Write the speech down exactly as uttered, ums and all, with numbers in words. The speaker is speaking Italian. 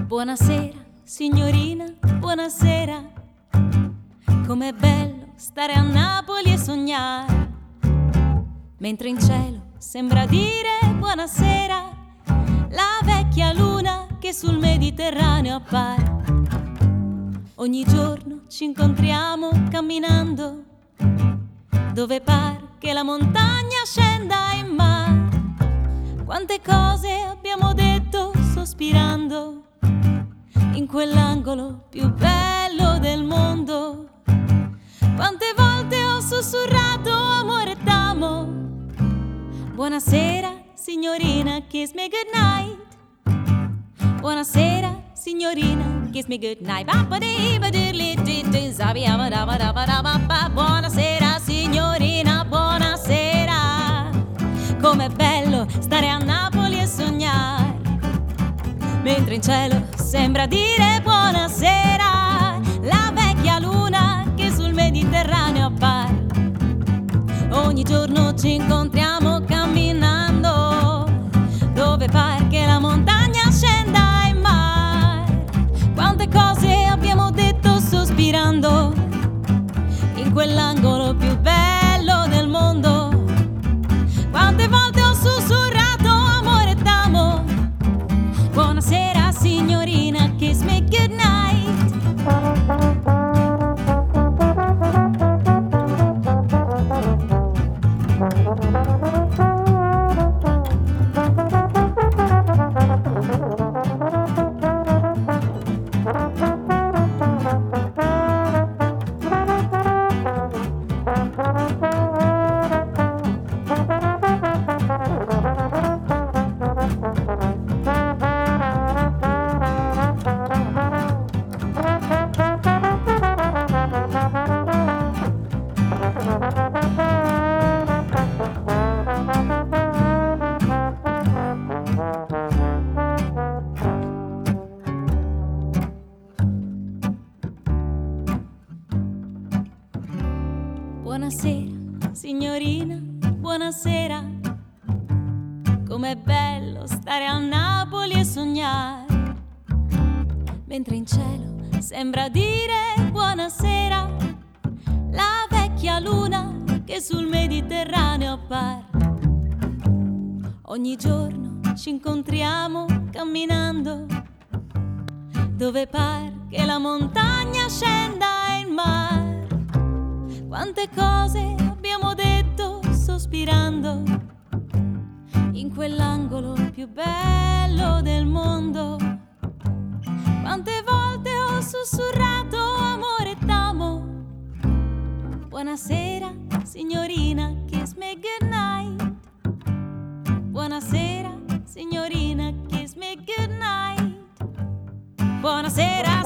Buonasera, signorina, buonasera. Com'è bello stare a Napoli e sognare, mentre in cielo sembra dire buonasera la vecchia luna che sul Mediterraneo appare. Ogni giorno ci incontriamo camminando, dove par che la montagna scenda in mare. Quante cose abbiamo detto sospirando in quell'angolo più bello del mondo. Quante volte ho sussurrato amore t'amo. Buonasera signorina, kiss me goodnight. Buonasera signorina, kiss me goodnight. Buonasera signorina, buonasera. Com'è bello stare a Napoli e sognare, mentre in cielo sembra dire buonasera la vecchia luna che sul Mediterraneo appare. Ogni giorno ci incontriamo camminando, dove par che la montagna scenda in mare. Quante cose abbiamo detto sospirando in quell'angolo più bello del mondo. Quante volte ho sussurrato amore t'amo. Buonasera signorina, kiss me goodnight. Buonasera, signorina, buonasera. Com'è bello stare a Napoli e sognare, mentre in cielo sembra dire buonasera la vecchia luna che sul Mediterraneo appare. Ogni giorno ci incontriamo camminando, dove par che la montagna scenda in mare. Quante cose abbiamo detto sospirando in quell'angolo più bello del mondo. Quante volte ho sussurrato amore t'amo. Buonasera signorina, kiss me goodnight. Buonasera signorina, kiss me goodnight. Buonasera